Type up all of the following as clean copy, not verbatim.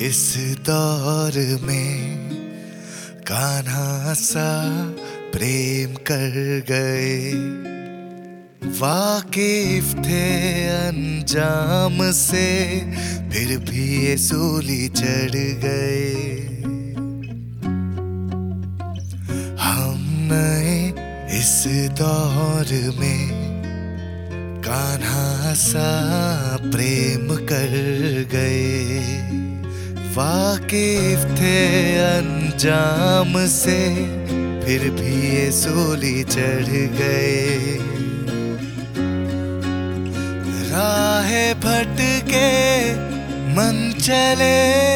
इस दौर में कान्हा सा प्रेम कर गए। वाकिफ थे अंजाम से, फिर भी ये सूली चढ़ गए। हम नए इस दौर में कान्हा सा प्रेम कर गए। वाकिफ थे अंजाम से, फिर भी ये सूली चढ़ गए। राहे भटके मन चले,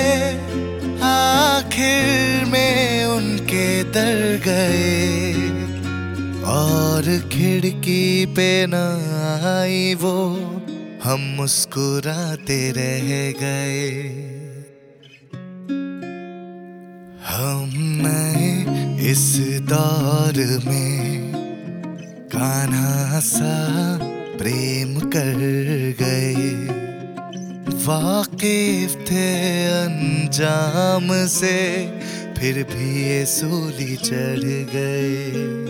आखिर में उनके दर गए। और खिड़की पे न आई वो, हम मुस्कुराते रह गए। हम नए इस दौर में कान्हा सा प्रेम कर गए। वाकिफ थे अंजाम से, फिर भी ये सूली चढ़ गए।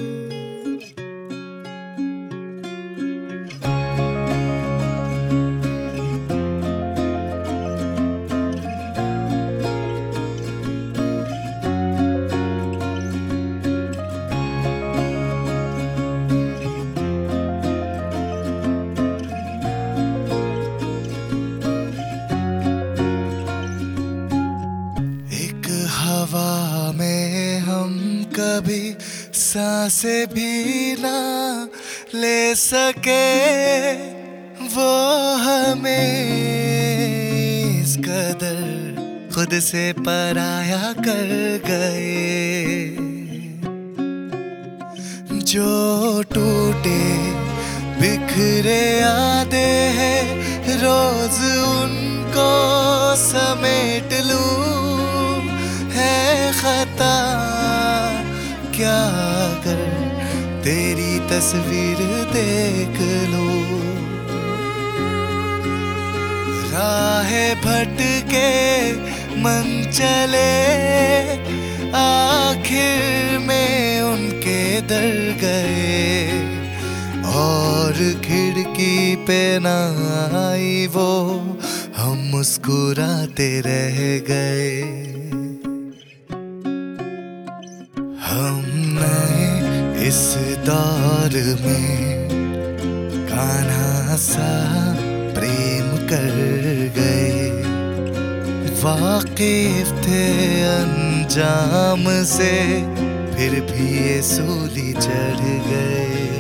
हवा में हम कभी सांसें भी ना ले सके, वो हमें इस कदर खुद से पराया कर गए। जो टूटे बिखरे यादें हैं, रोज उनको समेट लूं। है खता क्या कर तेरी तस्वीर देख लो। राहे भटके मन चले, आखिर में उनके दर गए। और खिड़की पे न आई वो, हम मुस्कुराते रह गए। हम नए इस दौर में कान्हा सा प्रेम कर गए। वाकिफ थे अंजाम से, फिर भी ये सूली चढ़ गए।